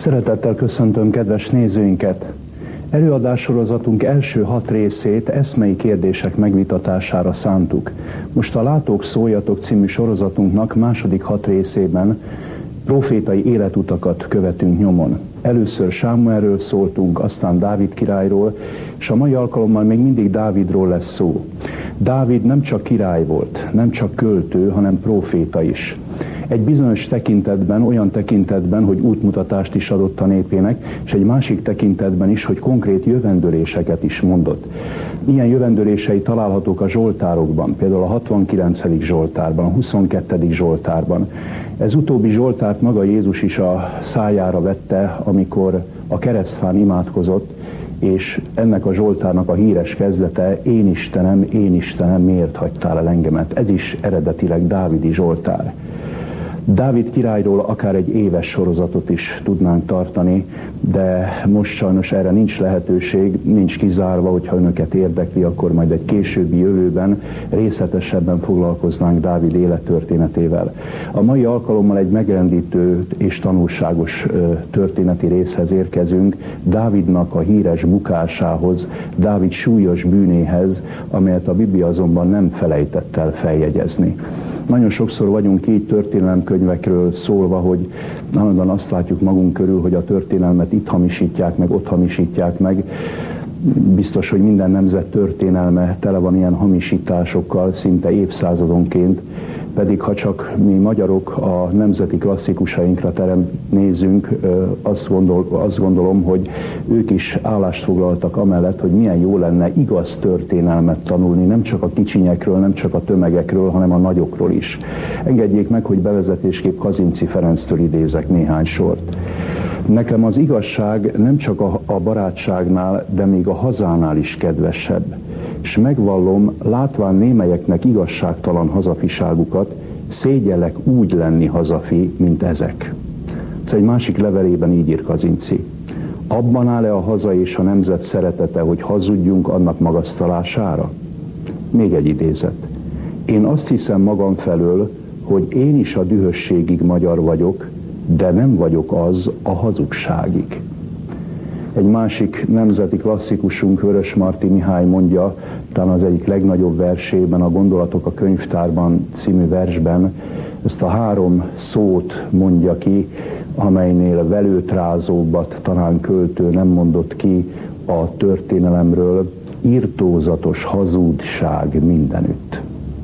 Szeretettel köszöntöm kedves nézőinket! Előadássorozatunk első 6 részét eszmei kérdések megvitatására szántuk. Most a Látók szóljatok című sorozatunknak második 6 részében profétai életutakat követünk nyomon. Először Sámuelről szóltunk, aztán Dávid királyról, és a mai alkalommal még mindig Dávidról lesz szó. Dávid nem csak király volt, nem csak költő, hanem próféta is. Egy bizonyos tekintetben, olyan tekintetben, hogy útmutatást is adott a népének, és egy másik tekintetben is, hogy konkrét jövendőléseket is mondott. Ilyen jövendőlései találhatók a zsoltárokban, például a 69. zsoltárban, a 22. zsoltárban. Ez utóbbi zsoltárt maga Jézus is a szájára vette, amikor a keresztfán imádkozott, és ennek a zsoltárnak a híres kezdete: én Istenem, miért hagytál el engemet? Ez is eredetileg dávidi zsoltár. Dávid királyról akár egy éves sorozatot is tudnánk tartani, de most sajnos erre nincs lehetőség, nincs kizárva, hogyha önöket érdekli, akkor majd egy későbbi jövőben részletesebben foglalkoznánk Dávid élettörténetével. A mai alkalommal egy megrendítő és tanulságos történeti részhez érkezünk, Dávidnak a híres bukásához, Dávid súlyos bűnéhez, amelyet a Biblia azonban nem felejtett el feljegyezni. Nagyon sokszor vagyunk így történelemkönyvekről szólva, hogy állandóan azt látjuk magunk körül, hogy a történelmet itt hamisítják meg, ott hamisítják meg. Biztos, hogy minden nemzet történelme tele van ilyen hamisításokkal, szinte évszázadonként, pedig ha csak mi magyarok a nemzeti klasszikusainkra nézünk, azt gondolom, hogy ők is állást foglaltak amellett, hogy milyen jó lenne igaz történelmet tanulni, nem csak a kicsinyekről, nem csak a tömegekről, hanem a nagyokról is. Engedjék meg, hogy bevezetésképp Kazinczy Ferenctől idézek néhány sort. Nekem az igazság nem csak a barátságnál, de még a hazánál is kedvesebb. És megvallom, látván némelyeknek igazságtalan hazafiságukat, szégyellek úgy lenni hazafi, mint ezek. Ez egy másik levelében így ír Kazinczy. Abban áll-e a haza és a nemzet szeretete, hogy hazudjunk annak magasztalására? Még egy idézet. Én azt hiszem magam felől, hogy én is a dühösségig magyar vagyok, de nem vagyok az a hazugságig. Egy másik nemzeti klasszikusunk, Vörösmarty Mihály mondja, talán az egyik legnagyobb versében, a Gondolatok a könyvtárban című versben, ezt a 3 szót mondja ki, amelynél velőtrázóbbat talán költő nem mondott ki a történelemről: irtózatos hazugság mindenütt.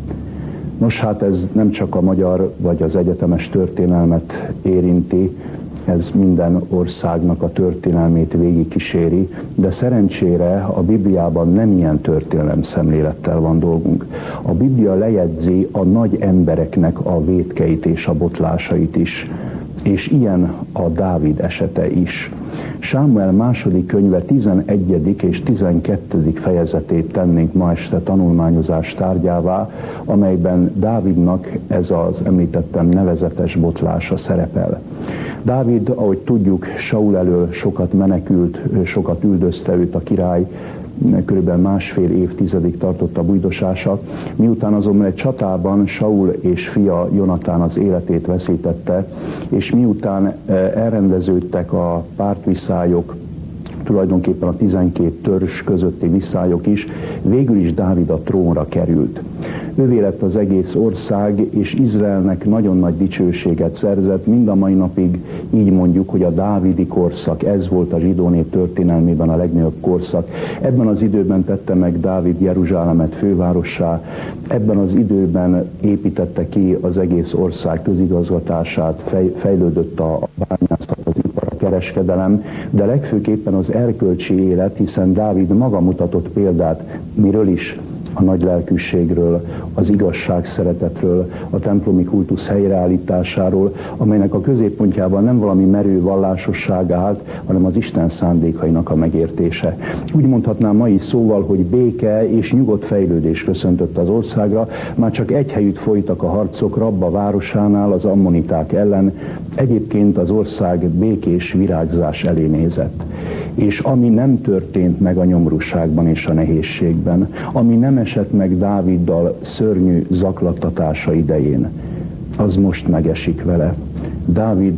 Nos, hát ez nem csak a magyar vagy az egyetemes történelmet érinti, ez minden országnak a történelmét végigkíséri, de szerencsére a Bibliában nem ilyen történelem szemlélettel van dolgunk. A Biblia lejegyzi a nagy embereknek a vétkeit és a botlásait is, és ilyen a Dávid esete is. Sámuel második könyve 11. és 12. fejezetét tennénk ma este tanulmányozás tárgyává, amelyben Dávidnak ez az említettem nevezetes botlása szerepel. Dávid, ahogy tudjuk, Saul elől sokat menekült, sokat üldözte őt a király, körülbelül 1,5 évtizedig tartott a bujdosása, miután azonban egy csatában Saul és fia Jonatán az életét veszítette, és miután elrendeződtek a pártviszályok, tulajdonképpen a 12 törzs közötti viszályok is, végül is Dávid a trónra került. Ővé lett az egész ország, és Izraelnek nagyon nagy dicsőséget szerzett. Mind a mai napig így mondjuk, hogy a dávidi korszak, ez volt a zsidó nép történelmében a legnagyobb korszak. Ebben az időben tette meg Dávid Jeruzsálemet fővárossá, ebben az időben építette ki az egész ország közigazgatását, fejlődött a bányászat, az ipar, a kereskedelem, de legfőképpen az erkölcsi élet, hiszen Dávid maga mutatott példát, miről is? A nagy lelkűségről, az igazság szeretetről, a templomi kultusz helyreállításáról, amelynek a középpontjában nem valami merő vallásosság állt, hanem az Isten szándékainak a megértése. Úgy mondhatnám mai szóval, hogy béke és nyugodt fejlődés köszöntött az országra, már csak egy helyütt folytak a harcok Rabba városánál az ammoniták ellen, egyébként az ország békés virágzás elé nézett. És ami nem történt meg a nyomorúságban és a nehézségben, ami nem esett meg Dáviddal szörnyű zaklattatása idején, az most megesik vele. Dávid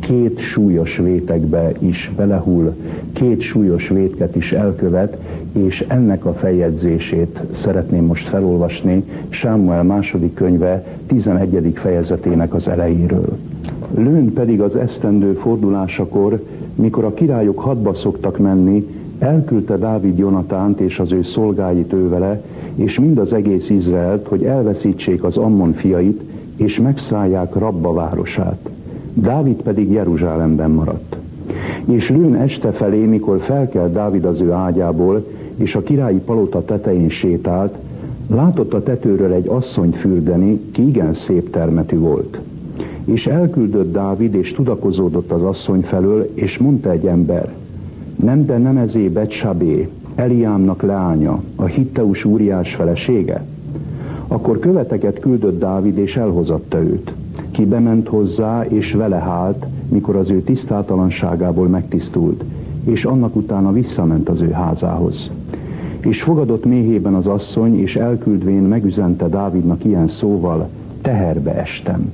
két súlyos vétekbe is belehull, két súlyos vétket is elkövet, és ennek a feljegyzését szeretném most felolvasni Sámuel második könyve 11. fejezetének az elejéről. Lőn pedig az esztendő fordulásakor, mikor a királyok hadba szoktak menni, elküldte Dávid Jonatánt és az ő szolgáit ővele, és mind az egész Izraelt, hogy elveszítsék az Ammon fiait, és megszállják Rabba városát. Dávid pedig Jeruzsálemben maradt. És lőn este felé, mikor felkelt Dávid az ő ágyából, és a királyi palota tetején sétált, látott a tetőről egy asszonyt fürdeni, ki igen szép termetű volt. És elküldött Dávid, és tudakozódott az asszony felől, és mondta egy ember: nem ezé Betsabé, Eliámnak leánya, a Hitteus Úriás felesége? Akkor követeket küldött Dávid, és elhozatta őt. Ki bement hozzá, és vele hált, mikor az ő tisztátalanságából megtisztult, és annak utána visszament az ő házához. És fogadott méhében az asszony, és elküldvén megüzente Dávidnak ilyen szóval: teherbe estem.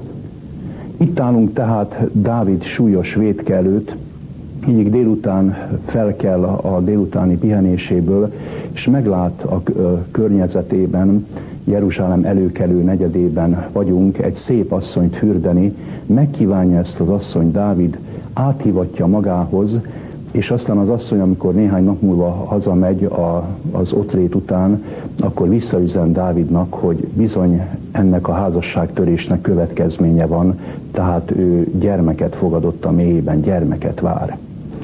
Itt állunk tehát Dávid súlyos vétke előtt, így délután felkel a délutáni pihenéséből, és meglát a környezetében, Jeruzsálem előkelő negyedében vagyunk, egy szép asszonyt fürdeni, megkívánja ezt az asszony Dávid, áthivatja magához, és aztán az asszony, amikor néhány nap múlva hazamegy az ottlét után, akkor visszaüzen Dávidnak, hogy bizony ennek a házasságtörésnek következménye van, tehát ő gyermeket fogadott a mélyében, gyermeket vár.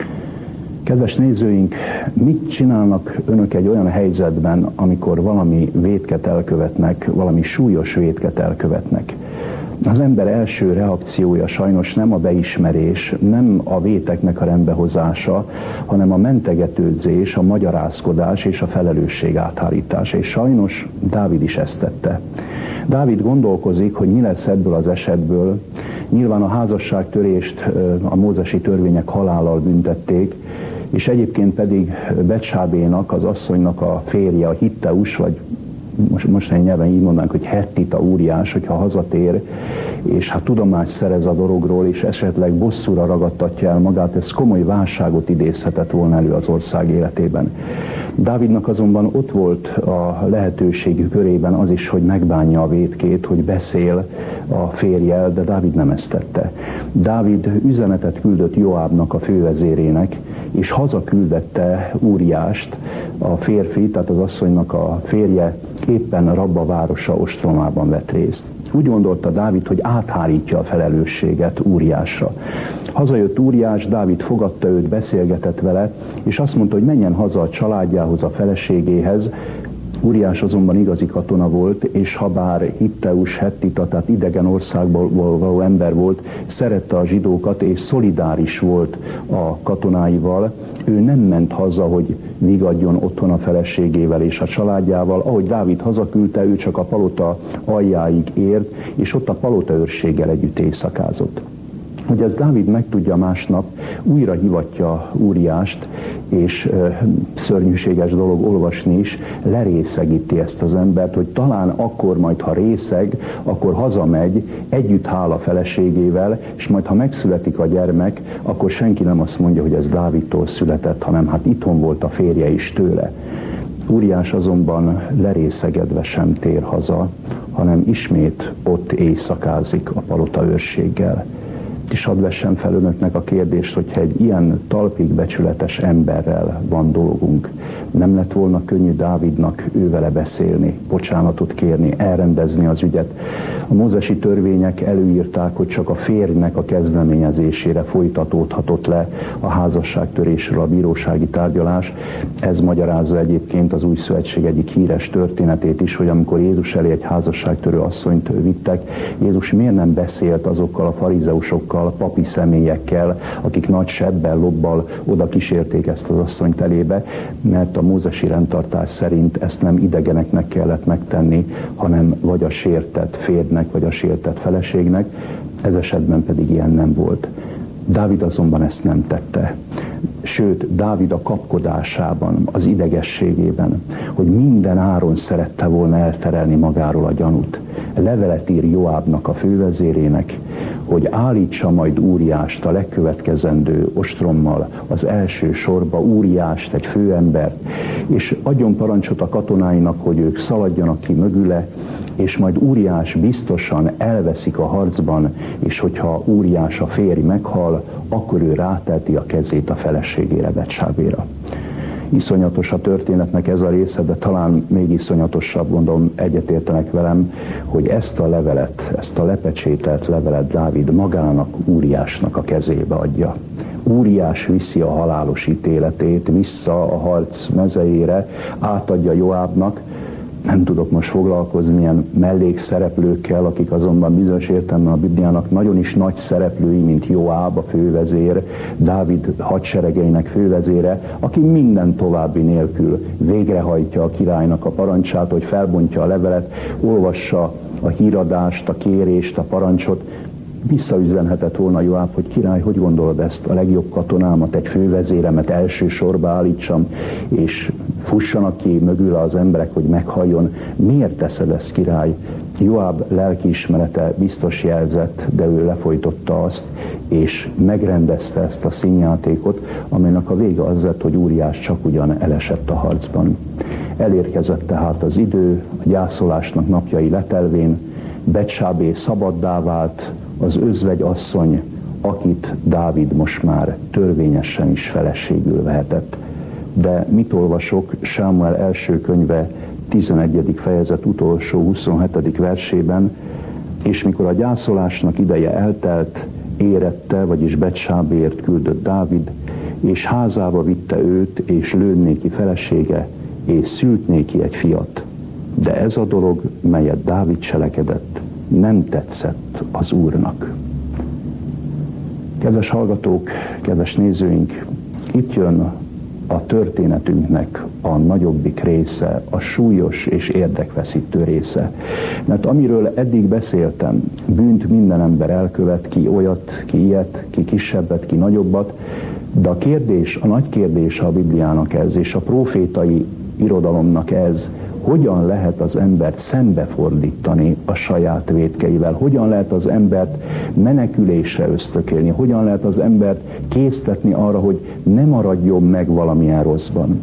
Kedves nézőink, mit csinálnak önök egy olyan helyzetben, amikor valami vétket elkövetnek, valami súlyos vétket elkövetnek? Az ember első reakciója sajnos nem a beismerés, nem a véteknek a rendbehozása, hanem a mentegetődzés, a magyarázkodás és a felelősség áthárítás. És sajnos Dávid is ezt tette. Dávid gondolkozik, hogy mi lesz ebből az esetből. Nyilván a házasságtörést a mózesi törvények halállal büntették, és egyébként pedig Betsábénak, az asszonynak a férje, a Hitteus, vagy mostani nyelven így mondanánk, hogy Hettita Úriás, hogyha hazatér, és ha tudomást szerez a dologról, és esetleg bosszúra ragadtatja el magát, ez komoly válságot idézhetett volna elő az ország életében. Dávidnak azonban ott volt a lehetőségű körében az is, hogy megbánja a vétkét, hogy beszél a férjel, de Dávid nem ezt tette. Dávid üzenetet küldött Joábnak, a fővezérének, és hazaküldette Úriást, a férfi, tehát az asszonynak a férje éppen Rabba városa ostromában vett részt. Úgy gondolta Dávid, hogy áthárítja a felelősséget Úriásra. Hazajött Úriás, Dávid fogadta őt, beszélgetett vele, és azt mondta, hogy menjen haza a családjához, a feleségéhez. Úriás azonban igazi katona volt, és ha bár Hitteus, Hettita, tehát idegen országból való ember volt, szerette a zsidókat, és szolidáris volt a katonáival, ő nem ment haza, hogy vigadjon otthon a feleségével és a családjával. Ahogy Dávid hazaküldte, ő csak a palota aljáig ért, és ott a palotaőrséggel együtt éjszakázott. Hogy ezt Dávid megtudja másnap, újra hivatja Úriást, és szörnyűséges dolog olvasni is, lerészegíti ezt az embert, hogy talán akkor majd, ha részeg, akkor hazamegy, együtt hál a feleségével, és majd, ha megszületik a gyermek, akkor senki nem azt mondja, hogy ez Dávidtól született, hanem hát itthon volt a férje is tőle. Úriás azonban lerészegedve sem tér haza, hanem ismét ott éjszakázik a palotaőrséggel. És hadd vessem fel önöknek a kérdést, hogyha egy ilyen talpig becsületes emberrel van dolgunk, nem lett volna könnyű Dávidnak ővele beszélni, bocsánatot kérni, elrendezni az ügyet. A mózesi törvények előírták, hogy csak a férjnek a kezdeményezésére folytatódhatott le a házasságtörésről a bírósági tárgyalás. Ez magyarázza egyébként az Új Szövetség egyik híres történetét is, hogy amikor Jézus elé egy házasságtörő asszonyt vittek, Jézus miért nem beszélt azokkal a farizeusokkal, papi személyekkel, akik nagy sebbel, lobbal oda kísérték ezt az asszonyt elébe, mert a mózesi rendtartás szerint ezt nem idegeneknek kellett megtenni, hanem vagy a sértett férjnek, vagy a sértett feleségnek, ez esetben pedig ilyen nem volt. Dávid azonban ezt nem tette. sőt Dávid a kapkodásában, az idegességében, hogy minden áron szerette volna elterelni magáról a gyanút. Levelet ír Joábnak, a fővezérének, hogy állítsa majd Úriást a legkövetkezendő ostrommal az első sorba, Úriást, egy főembert, és adjon parancsot a katonáinak, hogy ők szaladjanak ki mögüle, és majd Úriás biztosan elveszik a harcban, és hogyha Úriás, a férj meghal, akkor ő ráteti a kezét a feleségére, Betsábéra. Iszonyatos a történetnek ez a része, de talán még iszonyatosabb, gondolom egyetértenek velem, hogy ezt a levelet, ezt a lepecsételt levelet Dávid magának, Úriásnak a kezébe adja. Úriás viszi a halálos ítéletét vissza a harc mezejére, átadja Joábnak. Nem tudok most foglalkozni ilyen mellékszereplőkkel, akik azonban bizonyos értelemben a Bibliának nagyon is nagy szereplői, mint Joáb, a fővezér, Dávid hadseregeinek fővezére, aki minden további nélkül végrehajtja a királynak a parancsát, hogy felbontja a levelet, olvassa a híradást, a kérést, a parancsot. Visszaüzenhetett volna Joáb, hogy király, hogy gondolod ezt, a legjobb katonámat, egy fővezéremet első sorba állítsam, és fussanak ki mögül az emberek, hogy meghalljon. Miért teszed ezt, király? Joáb lelkiismerete biztos jelzett, de ő lefolytotta azt, és megrendezte ezt a színjátékot, amelynek a vége az lett, hogy Úriás csak ugyan elesett a harcban. Elérkezett tehát az idő, a gyászolásnak napjai letelvén, Betsábé szabaddá vált, az özvegy asszony, akit Dávid most már törvényesen is feleségül vehetett. De mit olvasok Sámuel első könyve 11. fejezet utolsó 27. versében, és mikor a gyászolásnak ideje eltelt, érette, vagyis Betsábért küldött Dávid, és házába vitte őt, és lőtt néki felesége, és szült néki egy fiat. De ez a dolog, melyet Dávid cselekedett, nem tetszett az Úrnak. Kedves hallgatók, kedves nézőink, itt jön a történetünknek a nagyobbik része, a súlyos és érdekveszítő része. Mert amiről eddig beszéltem, bűnt minden ember elkövet, ki olyat, ki ilyet, ki kisebbet, ki nagyobbat, de a kérdés, a nagy kérdés a Bibliának ez, és a profétai irodalomnak ez, hogyan lehet az embert szembefordítani a saját vétkeivel, hogyan lehet az embert menekülésre ösztökélni, hogyan lehet az embert késztetni arra, hogy ne maradjon meg valamilyen rosszban.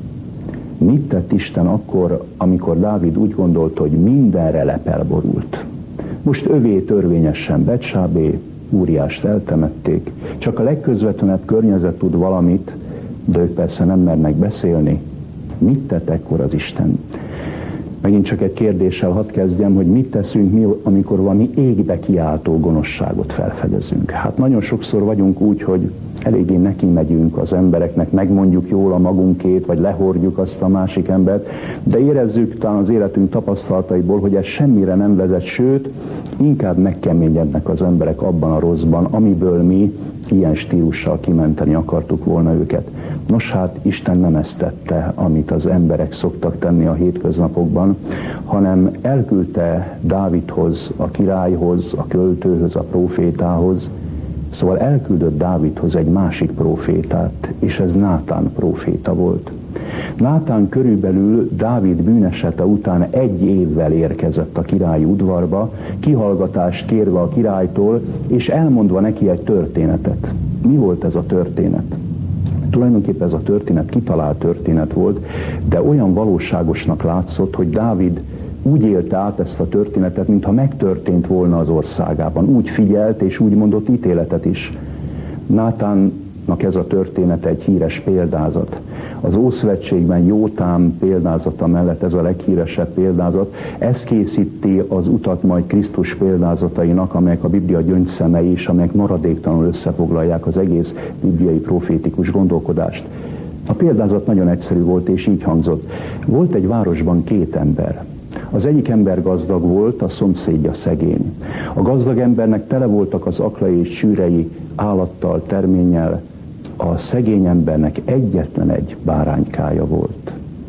Mit tett Isten akkor, amikor Dávid úgy gondolta, hogy mindenre lepelborult? Most övé törvényesen Betsábé, Úriást eltemették, csak a legközvetlenebb környezet tud valamit, de ők persze nem mernek beszélni. Mit tett ekkor az Isten? Megint csak egy kérdéssel hadd kezdjem, hogy mit teszünk mi, amikor valami égbe kiáltó gonoszságot felfedezünk. Hát nagyon sokszor vagyunk úgy, hogy eléggé neki megyünk az embereknek, megmondjuk jól a magunkét, vagy lehordjuk azt a másik embert, de érezzük talán az életünk tapasztalataiból, hogy ez semmire nem vezet, sőt, inkább megkeményednek az emberek abban a rosszban, amiből mi ilyen stílussal kimenteni akartuk volna őket. Nos hát, Isten nem ezt tette, amit az emberek szoktak tenni a hétköznapokban, hanem elküldte Dávidhoz, a királyhoz, a költőhöz, a prófétához, szóval elküldött Dávidhoz egy másik prófétát, és ez Nátán próféta volt. Nátán körülbelül Dávid bűnesete után 1 évvel érkezett a királyi udvarba, kihallgatást kérve a királytól, és elmondva neki egy történetet. Mi volt ez a történet? Tulajdonképpen ez a történet kitalált történet volt, de olyan valóságosnak látszott, hogy Dávid úgy élte át ezt a történetet, mintha megtörtént volna az országában. Úgy figyelt és úgy mondott ítéletet is. Nátánnak ez a történet egy híres példázat. Az Ószövetségben Jótám példázata mellett ez a leghíresebb példázat. Ez készíti az utat majd Krisztus példázatainak, amelyek a Biblia gyöngyszemei és amelyek maradéktalanul összefoglalják az egész bibliai profétikus gondolkodást. A példázat nagyon egyszerű volt, és így hangzott. Volt egy városban 2 ember. Az egyik ember gazdag volt, a szomszédja szegény. A gazdag embernek tele voltak az aklai és csűrei állattal, terménnyel, a szegény embernek egyetlen egy báránykája volt.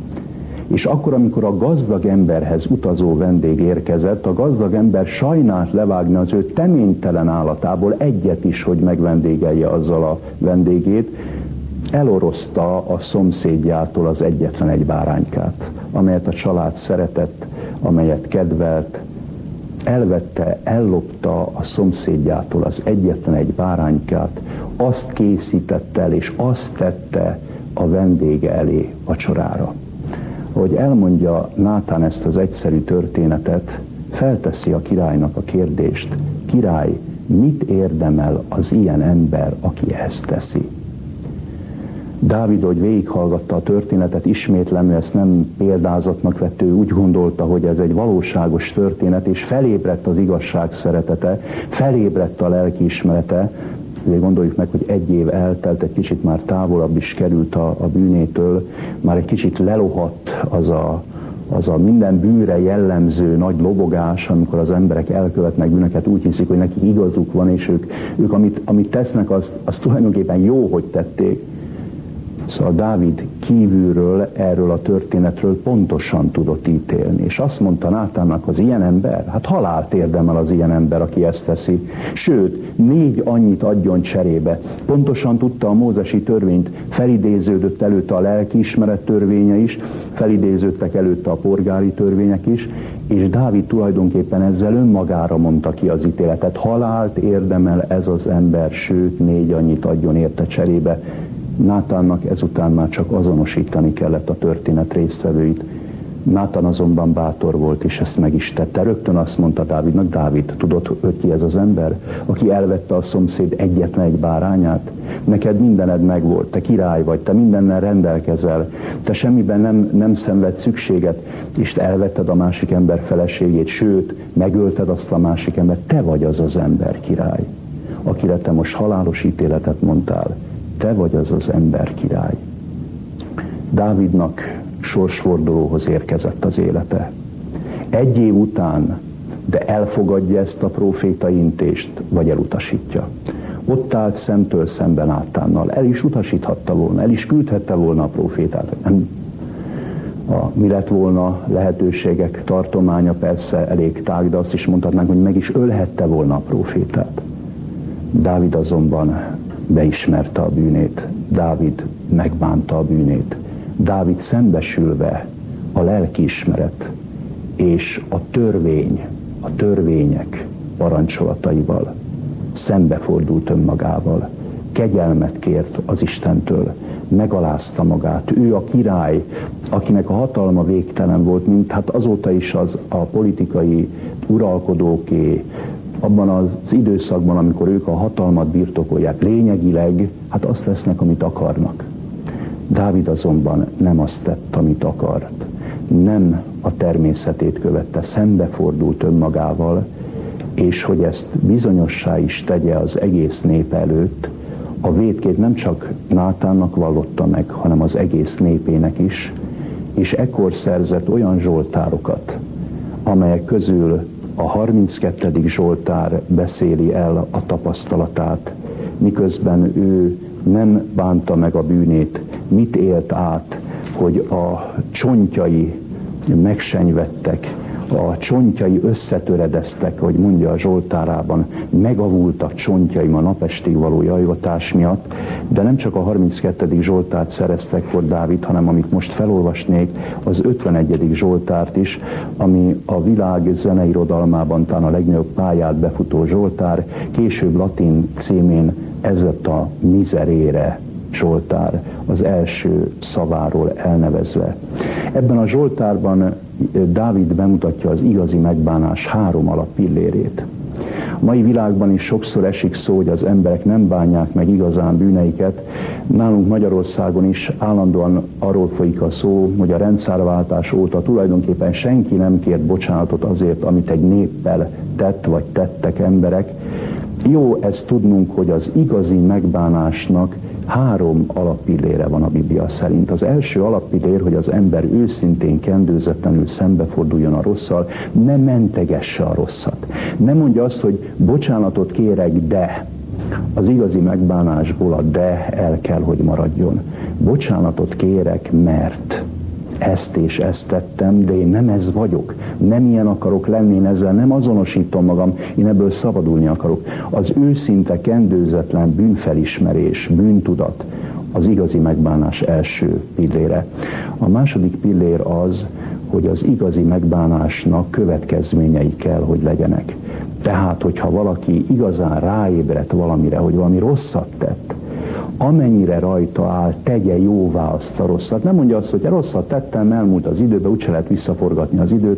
És akkor, amikor a gazdag emberhez utazó vendég érkezett, a gazdag ember sajnált levágni az ő teménytelen állatából egyet is, hogy megvendégelje azzal a vendégét. elorozta a szomszédjától az egyetlen egy báránykát, amelyet a család szeretett, amelyet kedvelt, elvette, ellopta a szomszédjától az egyetlen egy báránykát, azt készítette el, és azt tette a vendége elé vacsorára. Ahogy elmondja Nátán ezt az egyszerű történetet, felteszi a királynak a kérdést: király, mit érdemel az ilyen ember, aki ezt teszi? Dávid, hogy végighallgatta a történetet, ismétlem, ezt nem példázatnak vett, ő úgy gondolta, hogy ez egy valóságos történet, és felébredt az igazság szeretete, felébredt a lelkiismerete. Ugye gondoljuk meg, hogy 1 év eltelt, egy kicsit már távolabb is került a bűnétől, már egy kicsit lelohadt az a minden bűnre jellemző nagy lobogás, amikor az emberek elkövetnek bűnöket, úgy hiszik, hogy nekik igazuk van, és ők amit tesznek, az tulajdonképpen jó, hogy tették. Szóval Dávid kívülről, erről a történetről pontosan tudott ítélni. És azt mondta Nátánnak, az ilyen ember, hát halált érdemel az ilyen ember, aki ezt teszi. Sőt, 4 annyit adjon cserébe. Pontosan tudta a mózesi törvényt, felidéződött előtte a lelkiismeret törvénye is, felidéződtek előtte a polgári törvények is, és Dávid tulajdonképpen ezzel önmagára mondta ki az ítéletet. Halált érdemel ez az ember, sőt, 4 annyit adjon érte cserébe. Nátánnak ezután már csak azonosítani kellett a történet résztvevőit. Nátán azonban bátor volt, és ezt meg is tette. Rögtön azt mondta Dávidnak: Dávid, tudod, hogy ki ez az ember, aki elvette a szomszéd egyetlen egy bárányát? Neked mindened megvolt, te király vagy, te mindennel rendelkezel, te semmiben nem szenved szükséget, és te elvetted a másik ember feleségét, sőt, megölted azt a másik embert. Te vagy az az ember, király, akire te most halálos ítéletet mondtál. Te vagy az az ember, király. Dávidnak sorsfordulóhoz érkezett az élete. 1 év után, de elfogadja ezt a prófétai intést, vagy elutasítja. Ott állt szemtől szemben Nátánnal. El is utasíthatta volna, el is küldhette volna a prófétát. Nem. Mi lett volna lehetőségek tartománya, persze elég tág, de azt is mondhatnánk, hogy meg is ölhette volna a prófétát. Dávid azonban beismerte a bűnét. Dávid megbánta a bűnét. Dávid szembesülve a lelkiismeret és a törvények parancsolataival szembefordult önmagával. Kegyelmet kért az Istentől, megalázta magát. Ő a király, akinek a hatalma végtelen volt, mint hát azóta is a politikai uralkodóké, abban az időszakban, amikor ők a hatalmat birtokolják, lényegileg, hát azt tesznek, amit akarnak. Dávid azonban nem azt tett, amit akart. Nem a természetét követte, szembefordult önmagával, és hogy ezt bizonyossá is tegye az egész nép előtt, a vétkét nem csak Nátánnak vallotta meg, hanem az egész népének is, és ekkor szerzett olyan zsoltárokat, amelyek közül a 32. Zsoltár beszéli el a tapasztalatát, miközben ő nem bánta meg a bűnét, mit élt át, hogy a csontjai megsenyvettek, a csontjai összetöredeztek, hogy mondja a Zsoltárában, megavultak csontjaim a napestig való jajgatás miatt, de nem csak a 32. Zsoltárt szereztek for Dávid, hanem amit most felolvasnék, az 51. Zsoltárt is, ami a világ zeneirodalmában talán a legnagyobb pályát befutó Zsoltár, később latin címén ez lett a Miserere Zsoltár, az első szaváról elnevezve. Ebben a Zsoltárban Dávid bemutatja az igazi megbánás 3 alappillérét. A mai világban is sokszor esik szó, hogy az emberek nem bánják meg igazán bűneiket. Nálunk Magyarországon is állandóan arról folyik a szó, hogy a rendszerváltás óta tulajdonképpen senki nem kért bocsánatot azért, amit egy néppel tett vagy tettek emberek. Jó ezt tudnunk, hogy az igazi megbánásnak 3 alappillére van a Biblia szerint. Az első alappillér, hogy az ember őszintén, kendőzetlenül szembeforduljon a rosszal, ne mentegesse a rosszat. Nem mondja azt, hogy bocsánatot kérek, de az igazi megbánásból a de el kell, hogy maradjon. Bocsánatot kérek, mert ezt és ezt tettem, de én nem ez vagyok. Nem ilyen akarok lenni, én ezzel nem azonosítom magam, én ebből szabadulni akarok. Az őszinte, kendőzetlen bűnfelismerés, bűntudat, az igazi megbánás első pillére. A második pillér az, hogy az igazi megbánásnak következményei kell, hogy legyenek. Tehát, hogyha valaki igazán ráébredt valamire, hogy valami rosszat tett, amennyire rajta áll, tegye jóvá azt a rosszat. Nem mondja azt, hogy rosszat tettem, elmúlt az időbe, úgyse lehet visszaforgatni az időt,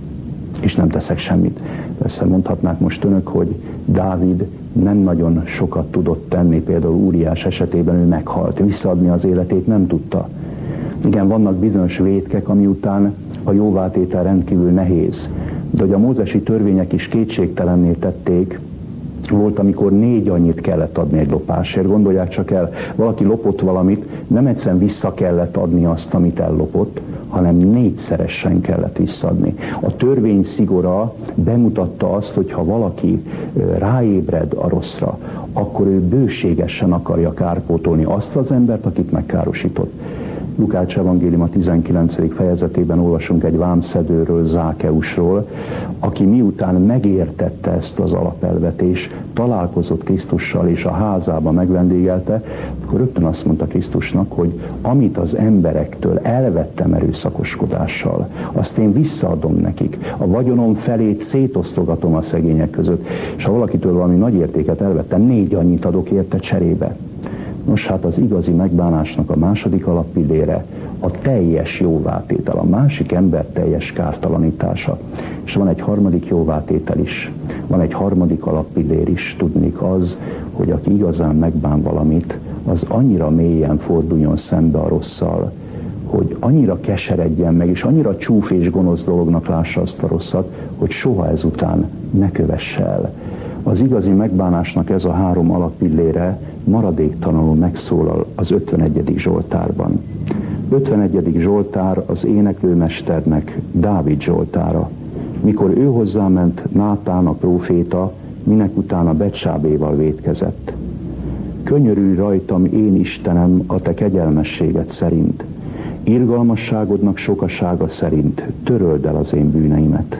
és nem teszek semmit. Persze mondhatnák most önök, hogy Dávid nem nagyon sokat tudott tenni, például Úriás esetében ő meghalt, visszaadni az életét nem tudta. Igen, vannak bizonyos vétkek, ami után a jóvátétel rendkívül nehéz. De hogy a mózesi törvények is kétségtelenné tették, volt, amikor 4 annyit kellett adni egy lopásért. Gondolják csak el, valaki lopott valamit, nem egyszerűen vissza kellett adni azt, amit ellopott, hanem 4-szeresen kellett visszaadni. A törvény szigora bemutatta azt, hogy ha valaki ráébred a rosszra, akkor ő bőségesen akarja kárpótolni azt az embert, akit megkárosított. Lukács evangélium a 19. fejezetében olvasunk egy vámszedőről, Zákeusról, aki miután megértette ezt az alapelvet, és találkozott Krisztussal, és a házába megvendégelte, akkor rögtön azt mondta Krisztusnak, hogy amit az emberektől elvettem erőszakoskodással, azt én visszaadom nekik. A vagyonom felét szétosztogatom a szegények között, és ha valakitől valami nagy értéket elvettem, 4 annyit adok érte cserébe. Nos, hát az igazi megbánásnak a második alappillére a teljes jóvátétel, a másik ember teljes kártalanítása. És van egy harmadik jóvátétel is, van egy harmadik alappillér is, tudnék az, hogy aki igazán megbán valamit, az annyira mélyen forduljon szembe a rosszal, hogy annyira keseredjen meg, és annyira csúf és gonosz dolognak lássa azt a rosszat, hogy soha ezután ne kövesse el. Az igazi megbánásnak ez a 3 alappillére maradéktalanul megszólal az 51. Zsoltárban. 51. Zsoltár az éneklőmesternek Dávid Zsoltára. Mikor ő hozzáment Nátán a próféta, minek utána Betsábéval vétkezett. Könyörülj rajtam, én Istenem, a te kegyelmességed szerint. Irgalmasságodnak sokasága szerint töröld el az én bűneimet.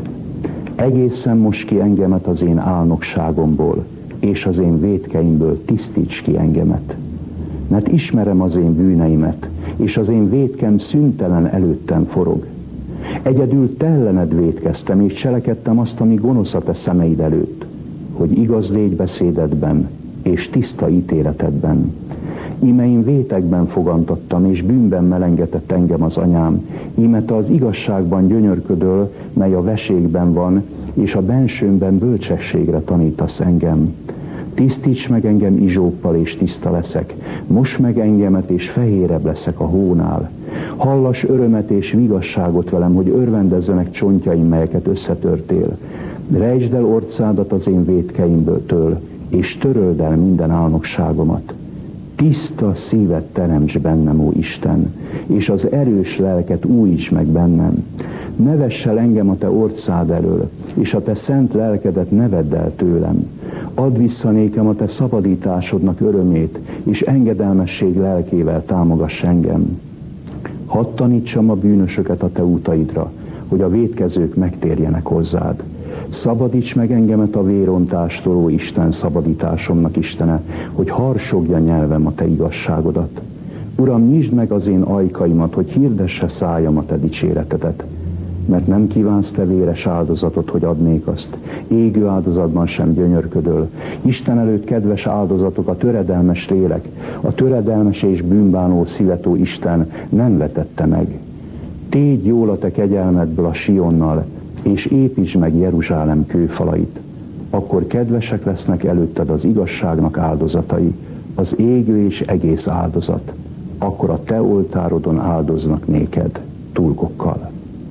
Egészen most ki engemet az én álnokságomból, és az én vétkeimből tisztíts ki engemet. Mert ismerem az én bűneimet, és az én vétkem szüntelen előttem forog. Egyedül te ellened vétkeztem, és cselekedtem azt, ami gonosz a te szemeid előtt, hogy igaz légy beszédedben, és tiszta ítéletedben. Íme én vétekben fogantattam, és bűnben melengetett engem az anyám. Íme te az igazságban gyönyörködöl, mely a veségben van, és a bensőmben bölcsességre tanítasz engem. Tisztíts meg engem izsóppal, és tiszta leszek. Mosd meg engemet, és fehérebb leszek a hónál. Hallass örömet és vigasságot velem, hogy örvendezzenek csontjaim, melyeket összetörtél. Rejtsd el orcádat az én vétkeimből, és töröld el minden álnokságomat. Tiszta szívet teremts bennem, ó Isten, és az erős lelket újíts meg bennem. Ne vess el engem a te orcád elől, és a te szent lelkedet ne vedd el tőlem. Add vissza nékem a te szabadításodnak örömét, és engedelmesség lelkével támogass engem. Hadd tanítsam a bűnösöket a te útaidra, hogy a vétkezők megtérjenek hozzád. Szabadíts meg engemet a vérontástól, ó Isten, szabadításomnak Istene, hogy harsogja nyelvem a te igazságodat. Uram, nyisd meg az én ajkaimat, hogy hirdesse szájam a te dicséretedet. Mert nem kívánsz te véres áldozatot, hogy adnék azt. Égő áldozatban sem gyönyörködöl. Isten előtt kedves áldozatok a töredelmes lélek, a töredelmes és bűnbánó szívet, ó Isten, nem vetette meg. Tégy jól a te kegyelmedből a Sionnal, és építsd meg Jeruzsálem kőfalait. Akkor kedvesek lesznek előtted az igazságnak áldozatai, az égő és egész áldozat. Akkor a te oltárodon áldoznak néked túlgokkal.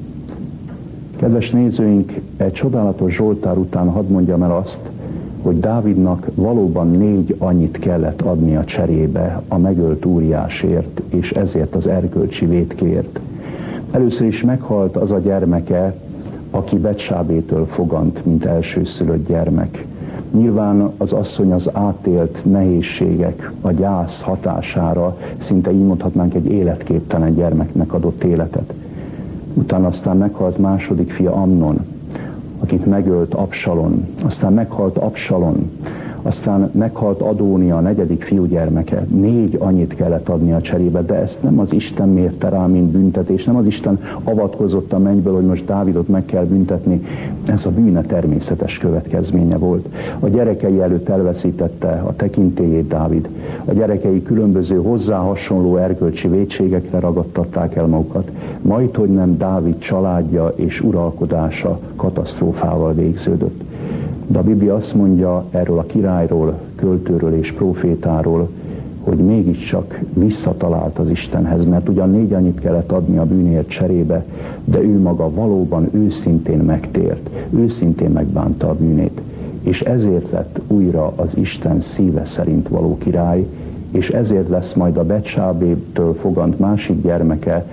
Kedves nézőink, egy csodálatos Zsoltár után hadd mondjam el azt, hogy Dávidnak valóban 4 annyit kellett adnia cserébe a megölt Úriásért, és ezért az erkölcsi vétkért. Először is meghalt az a gyermeke, aki Betsábétől fogant, mint elsőszülött gyermek. Nyilván az asszony az átélt nehézségek, a gyász hatására szinte így mondhatnánk egy életképtelen gyermeknek adott életet. Utána aztán meghalt második fia Amnon, akit megölt Absalon. Aztán meghalt Absalon, Aztán meghalt Adónia, a 4. fiúgyermeke. 4 annyit kellett adni a cserébe, de ezt nem az Isten mérte rá, mint büntetés, nem az Isten avatkozott a mennyből, hogy most Dávidot meg kell büntetni. Ez a bűne természetes következménye volt. A gyerekei előtt elveszítette a tekintélyét Dávid. A gyerekei különböző hozzá hasonló erkölcsi vétségekre ragadtatták el magukat. Majd, hogy nem Dávid családja és uralkodása katasztrófával végződött. De a Biblia azt mondja erről a királyról, költőről és prófétáról, hogy mégiscsak visszatalált az Istenhez, mert ugyan 4 annyit kellett adni a bűnért cserébe, de ő maga valóban őszintén megtért, őszintén megbánta a bűnét, és ezért lett újra az Isten szíve szerint való király, és ezért lesz majd a Betsábétől fogant másik gyermeke,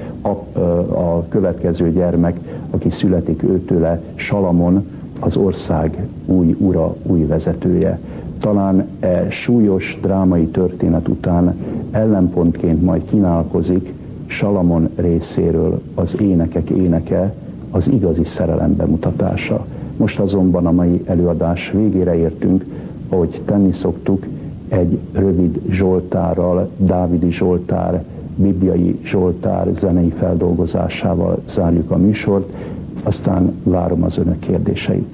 a következő gyermek, aki születik őtőle, Salamon, az ország új ura, új vezetője. Talán súlyos drámai történet után ellenpontként majd kínálkozik Salamon részéről az énekek éneke, az igazi szerelem bemutatása. Most azonban a mai előadás végére értünk, ahogy tenni szoktuk, egy rövid zsoltárral, Dávidi zsoltár, bibliai zsoltár zenei feldolgozásával zárjuk a műsort, aztán várom az önök kérdéseit.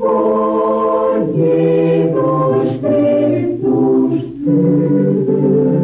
Jézus Krisztus,